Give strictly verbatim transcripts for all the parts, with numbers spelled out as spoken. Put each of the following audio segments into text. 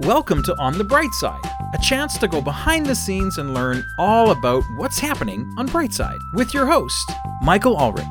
Welcome to On the Bright Side, a chance to go behind the scenes and learn all about what's happening on Brightside with your host, Michael Ulrich.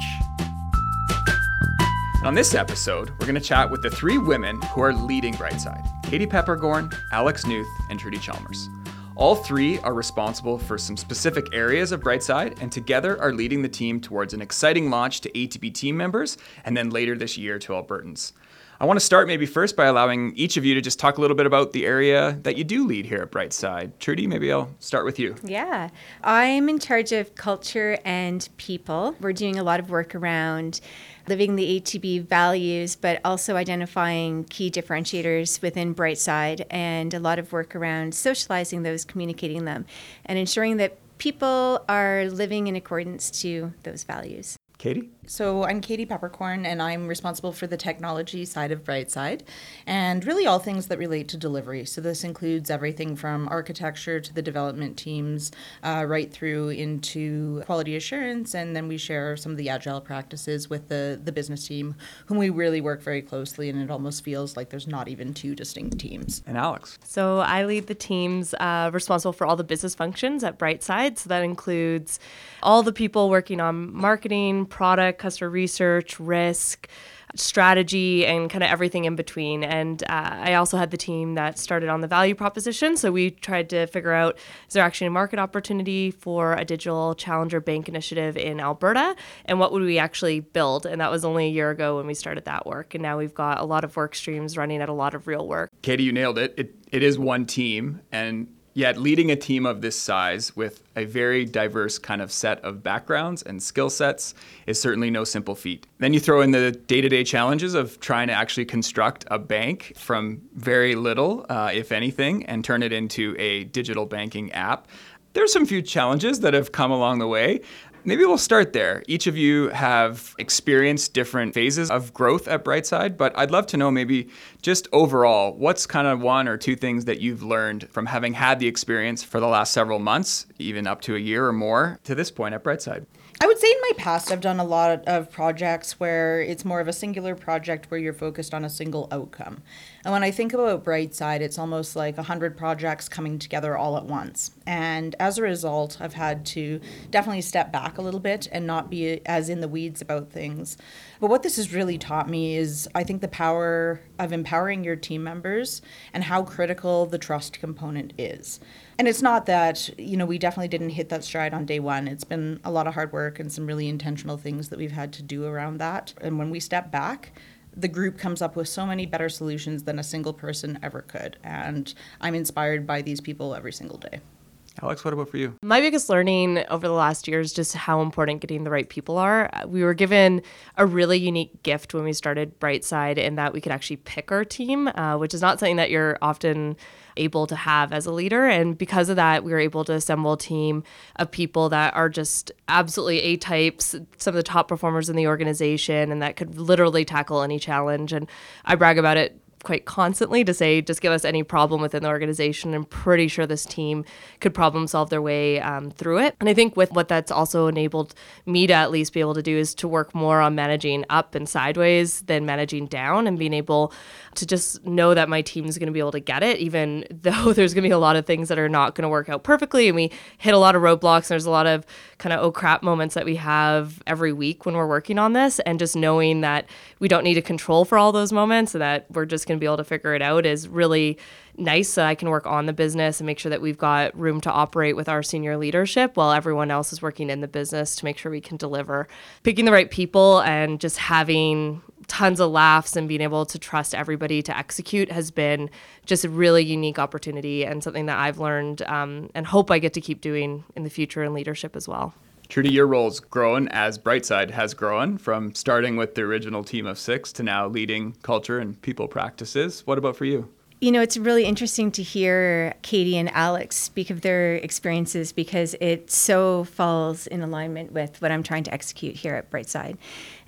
On this episode, we're going to chat with the three women who are leading Brightside: Katie Peppergorn, Alex Newth, and Trudy Chalmers. All three are responsible for some specific areas of Brightside, and together are leading the team towards an exciting launch to A T B team members, and then later this year to Albertans. I want to start maybe first by allowing each of you to just talk a little bit about the area that you do lead here at Brightside. Trudy, maybe I'll start with you. Yeah, I'm in charge of culture and people. We're doing a lot of work around living the A T B values, but also identifying key differentiators within Brightside, and a lot of work around socializing those, communicating them, and ensuring that people are living in accordance to those values. Katie? So I'm Katie Peppercorn, and I'm responsible for the technology side of Brightside, and really all things that relate to delivery. So this includes everything from architecture to the development teams, uh, right through into quality assurance, and then we share some of the agile practices with the, the business team, whom we really work very closely, and it almost feels like there's not even two distinct teams. And Alex? So I lead the teams uh, responsible for all the business functions at Brightside. So that includes all the people working on marketing, product, customer research, risk, strategy, and kind of everything in between. And uh, I also had the team that started on the value proposition. So we tried to figure out, is there actually a market opportunity for a digital challenger bank initiative in Alberta? And what would we actually build? And that was only a year ago when we started that work. And now we've got a lot of work streams running at a lot of real work. Katie, you nailed it. It, it is one team. And yet leading a team of this size with a very diverse kind of set of backgrounds and skill sets is certainly no simple feat. Then you throw in the day-to-day challenges of trying to actually construct a bank from very little, uh, if anything, and turn it into a digital banking app. There's some few challenges that have come along the way. Maybe we'll start there. Each of you have experienced different phases of growth at Brightside, but I'd love to know maybe just overall, what's kind of one or two things that you've learned from having had the experience for the last several months, even up to a year or more, to this point at Brightside? I would say in my past, I've done a lot of projects where it's more of a singular project where you're focused on a single outcome. And when I think about Brightside, it's almost like a hundred projects coming together all at once. And as a result, I've had to definitely step back a little bit and not be as in the weeds about things. But what this has really taught me is, I think, the power of empowering your team members and how critical the trust component is. And it's not that, you know, we definitely didn't hit that stride on day one. It's been a lot of hard work and some really intentional things that we've had to do around that. And when we step back, the group comes up with so many better solutions than a single person ever could. And I'm inspired by these people every single day. Alex, what about for you? My biggest learning over the last year is just how important getting the right people are. We were given a really unique gift when we started Brightside in that we could actually pick our team, uh, which is not something that you're often able to have as a leader. And because of that, we were able to assemble a team of people that are just absolutely A-types, some of the top performers in the organization, and that could literally tackle any challenge. And I brag about it quite constantly to say, just give us any problem within the organization. I'm pretty sure this team could problem solve their way um, through it. And I think with what that's also enabled me to at least be able to do is to work more on managing up and sideways than managing down, and being able to just know that my team is going to be able to get it, even though there's going to be a lot of things that are not going to work out perfectly. And we hit a lot of roadblocks. And there's a lot of kind of oh crap moments that we have every week when we're working on this. And just knowing that we don't need to control for all those moments, and that we're just going to be able to figure it out is really nice. So I can work on the business and make sure that we've got room to operate with our senior leadership while everyone else is working in the business to make sure we can deliver. Picking the right people and just having tons of laughs and being able to trust everybody to execute has been just a really unique opportunity, and something that I've learned um, and hope I get to keep doing in the future in leadership as well. Trudy, your role's grown as Brightside has grown, from starting with the original team of six to now leading culture and people practices. What about for you? You know, it's really interesting to hear Katie and Alex speak of their experiences, because it so falls in alignment with what I'm trying to execute here at Brightside.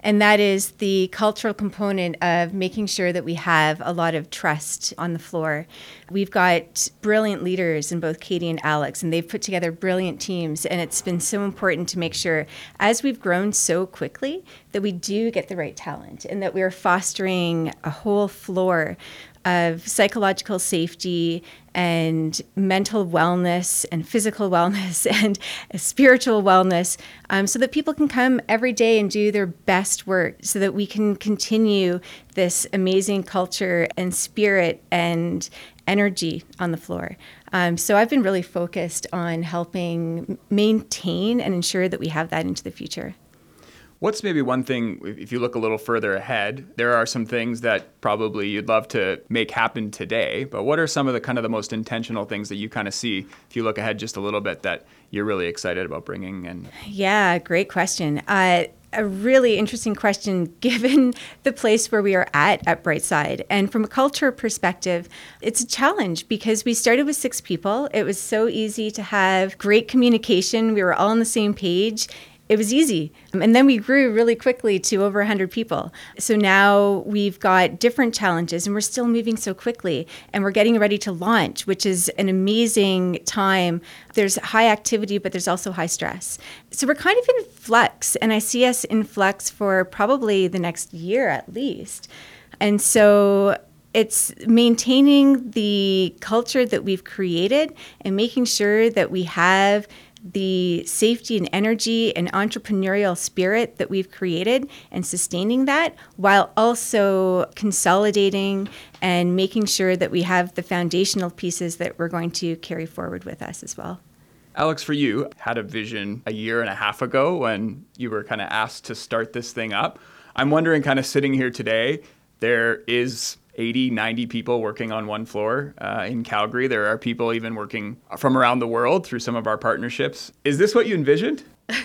And that is the cultural component of making sure that we have a lot of trust on the floor. We've got brilliant leaders in both Katie and Alex, and they've put together brilliant teams. And it's been so important to make sure, as we've grown so quickly, that we do get the right talent and that we're fostering a whole floor of psychological safety and mental wellness and physical wellness and spiritual wellness, um, so that people can come every day and do their best work, so that we can continue this amazing culture and spirit and energy on the floor. Um, so I've been really focused on helping maintain and ensure that we have that into the future. What's maybe one thing, if you look a little further ahead, there are some things that probably you'd love to make happen today, but what are some of the kind of the most intentional things that you kind of see, if you look ahead just a little bit, that you're really excited about bringing in? Yeah, great question. Uh, a really interesting question given the place where we are at at Brightside. And from a culture perspective, it's a challenge because we started with six people. It was so easy to have great communication. We were all on the same page. It was easy. And then we grew really quickly to over one hundred people. So now we've got different challenges and we're still moving so quickly. And we're getting ready to launch, which is an amazing time. There's high activity, but there's also high stress. So we're kind of in flux. And I see us in flux for probably the next year at least. And so it's maintaining the culture that we've created and making sure that we have the safety and energy and entrepreneurial spirit that we've created and sustaining that, while also consolidating and making sure that we have the foundational pieces that we're going to carry forward with us as well. Alex, for you, had a vision a year and a half ago when you were kind of asked to start this thing up. I'm wondering, kind of sitting here today, there is eighty, ninety people working on one floor uh, in Calgary. There are people even working from around the world through some of our partnerships. Is this what you envisioned?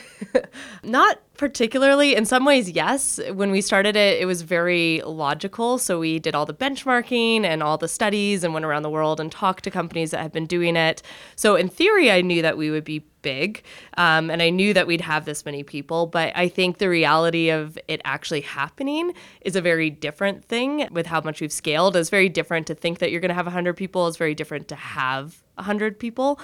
Not particularly. In some ways, yes. When we started it, it was very logical. So we did all the benchmarking and all the studies and went around the world and talked to companies that had been doing it. So in theory, I knew that we would be big um, and I knew that we'd have this many people. But I think the reality of it actually happening is a very different thing with how much we've scaled. It's very different to think that you're going to have one hundred people. It's very different to have one hundred people.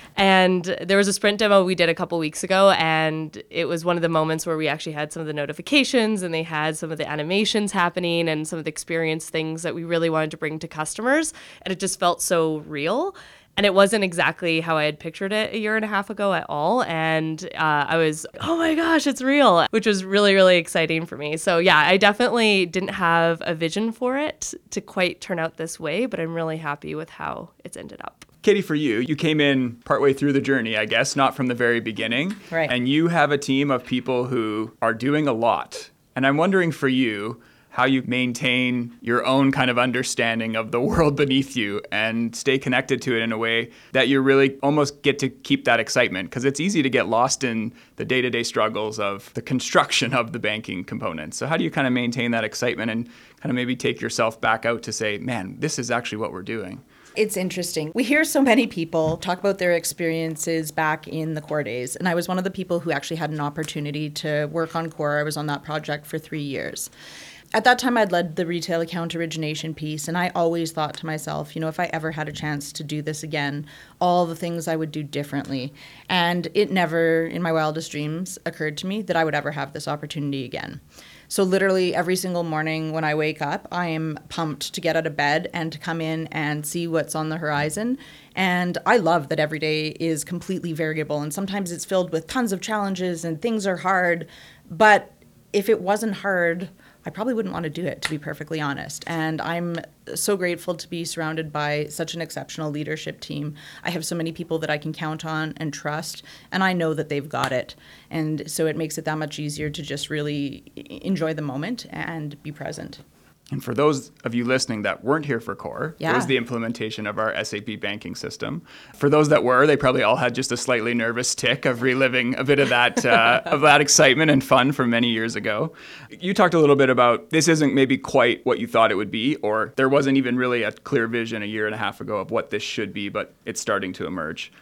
And there was a sprint demo we did a couple weeks ago, and it was one of the moments where we actually had some of the notifications and they had some of the animations happening and some of the experience things that we really wanted to bring to customers. And it just felt so real. And it wasn't exactly how I had pictured it a year and a half ago at all. And uh, I was, oh my gosh, it's real, which was really, really exciting for me. So yeah, I definitely didn't have a vision for it to quite turn out this way, but I'm really happy with how it's ended up. Katie, for you, you came in partway through the journey, I guess, not from the very beginning. Right. And you have a team of people who are doing a lot. And I'm wondering for you, how you maintain your own kind of understanding of the world beneath you and stay connected to it in a way that you really almost get to keep that excitement, because it's easy to get lost in the day-to-day struggles of the construction of the banking component. So how do you kind of maintain that excitement and kind of maybe take yourself back out to say, man, this is actually what we're doing? It's interesting. We hear so many people talk about their experiences back in the core days. And I was one of the people who actually had an opportunity to work on core. I was on that project for three years. At that time, I'd led the retail account origination piece, and I always thought to myself, you know, if I ever had a chance to do this again, all the things I would do differently. And it never, in my wildest dreams, occurred to me that I would ever have this opportunity again. So literally every single morning when I wake up, I am pumped to get out of bed and to come in and see what's on the horizon. And I love that every day is completely variable, and sometimes it's filled with tons of challenges and things are hard. But if it wasn't hard, I probably wouldn't want to do it, to be perfectly honest. And I'm so grateful to be surrounded by such an exceptional leadership team. I have so many people that I can count on and trust, and I know that they've got it. And so it makes it that much easier to just really enjoy the moment and be present. And for those of you listening that weren't here for Core, Yeah. it was the implementation of our S A P banking system. For those that were, they probably all had just a slightly nervous tick of reliving a bit of that uh, of that excitement and fun from many years ago. You talked a little bit about this isn't maybe quite what you thought it would be, or there wasn't even really a clear vision a year and a half ago of what this should be, but it's starting to emerge.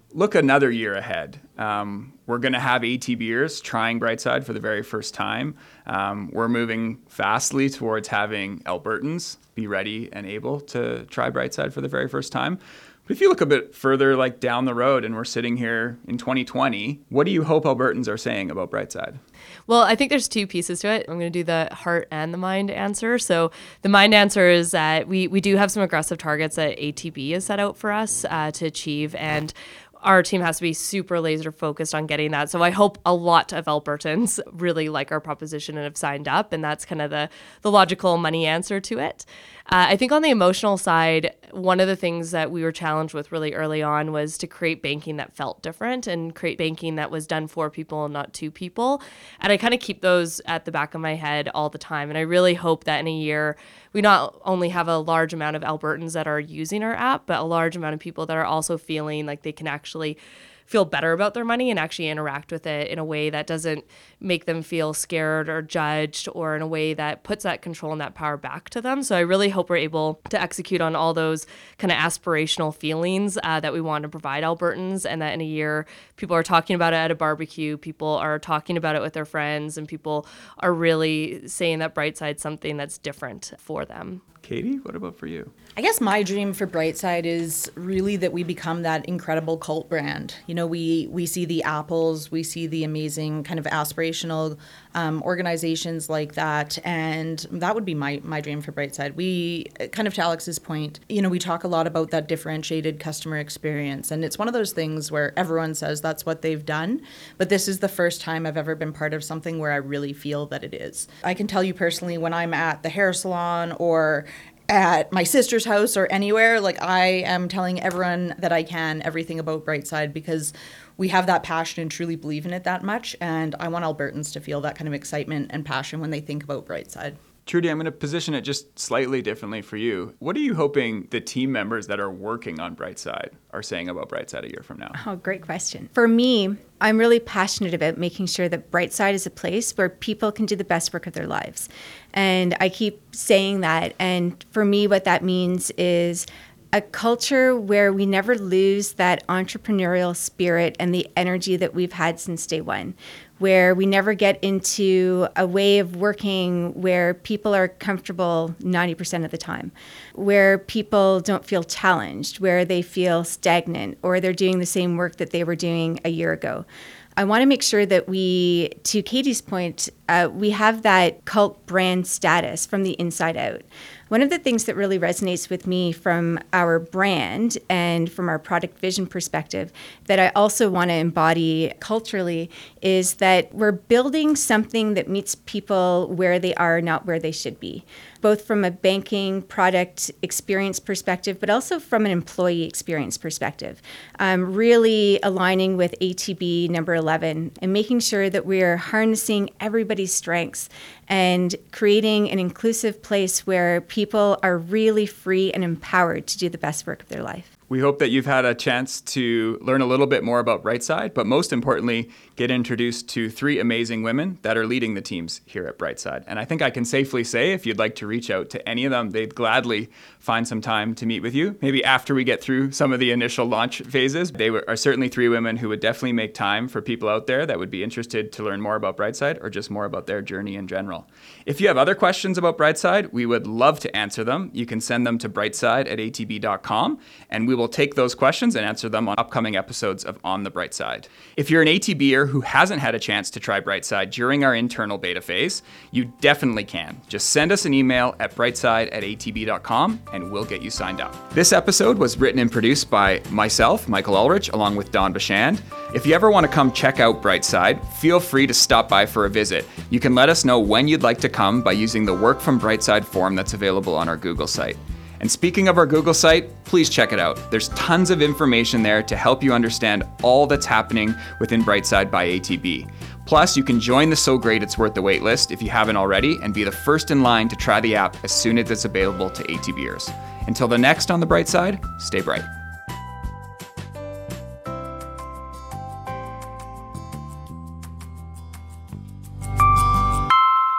look another year ahead. Um, we're going to have ATBers trying Brightside for the very first time. Um, we're moving fastly towards having Albertans be ready and able to try Brightside for the very first time. But if you look a bit further, like down the road, and we're sitting here in twenty twenty, what do you hope Albertans are saying about Brightside? Well, I think there's two pieces to it. I'm going to do the heart and the mind answer. So the mind answer is that we, we do have some aggressive targets that A T B has set out for us uh, to achieve, and our team has to be super laser focused on getting that. So I hope a lot of Albertans really like our proposition and have signed up. And that's kind of the, the logical money answer to it. Uh, I think on the emotional side, one of the things that we were challenged with really early on was to create banking that felt different and create banking that was done for people and not to people. And I kind of keep those at the back of my head all the time. And I really hope that in a year, we not only have a large amount of Albertans that are using our app, but a large amount of people that are also feeling like they can actually feel better about their money and actually interact with it in a way that doesn't make them feel scared or judged, or in a way that puts that control and that power back to them. So I really hope we're able to execute on all those kind of aspirational feelings uh, that we want to provide Albertans, and that in a year people are talking about it at a barbecue, people are talking about it with their friends, and people are really saying that Brightside's something that's different for them. Katie, what about for you? I guess my dream for Brightside is really that we become that incredible cult brand. You know, we we see the Apples, we see the amazing kind of aspirational um, organizations like that, and that would be my my dream for Brightside. We, kind of to Alex's point, you know, we talk a lot about that differentiated customer experience, and it's one of those things where everyone says that's what they've done, but this is the first time I've ever been part of something where I really feel that it is. I can tell you personally, when I'm at the hair salon or at my sister's house or anywhere, like I am telling everyone that I can everything about Brightside, because we have that passion and truly believe in it that much. And I want Albertans to feel that kind of excitement and passion when they think about Brightside. Trudy, I'm going to position it just slightly differently for you. What are you hoping the team members that are working on Brightside are saying about Brightside a year from now? Oh, great question. For me, I'm really passionate about making sure that Brightside is a place where people can do the best work of their lives. And I keep saying that. And for me, what that means is a culture where we never lose that entrepreneurial spirit and the energy that we've had since day one, where we never get into a way of working where people are comfortable ninety percent of the time, where people don't feel challenged, where they feel stagnant, or they're doing the same work that they were doing a year ago. I want to make sure that we, to Katie's point, uh, we have that cult brand status from the inside out. One of the things that really resonates with me from our brand and from our product vision perspective that I also want to embody culturally is that we're building something that meets people where they are, not where they should be, both from a banking product experience perspective, but also from an employee experience perspective. Um, really aligning with A T B number eleven and making sure that we're harnessing everybody's strengths and creating an inclusive place where people are really free and empowered to do the best work of their life. We hope that you've had a chance to learn a little bit more about Brightside, but most importantly, get introduced to three amazing women that are leading the teams here at Brightside. And I think I can safely say, if you'd like to reach out to any of them, they'd gladly find some time to meet with you. Maybe after we get through some of the initial launch phases. They are certainly three women who would definitely make time for people out there that would be interested to learn more about Brightside or just more about their journey in general. If you have other questions about Brightside, we would love to answer them. You can send them to brightside at a t b dot com, and we will take those questions and answer them on upcoming episodes of On the Bright Side. If you're an ATBer who hasn't had a chance to try Brightside during our internal beta phase, you definitely can. Just send us an email at brightside at a t b dot com and we'll get you signed up. This episode was written and produced by myself, Michael Ulrich, along with Don Bashand. If you ever want to come check out Brightside, feel free to stop by for a visit. You can let us know when you'd like to come by using the Work from Brightside form that's available on our Google site. And speaking of our Google site, please check it out. There's tons of information there to help you understand all that's happening within Brightside by A T B. Plus, you can join the So Great It's Worth the Wait list if you haven't already and be the first in line to try the app as soon as it's available to ATBers. Until the next On the Bright Side, stay bright.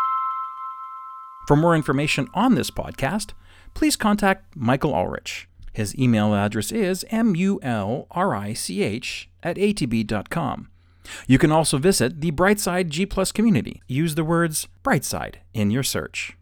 For more information on this podcast, please contact Michael Ulrich. His email address is mulrich at atb dot com. You can also visit the Brightside G Plus community. Use the words Brightside in your search.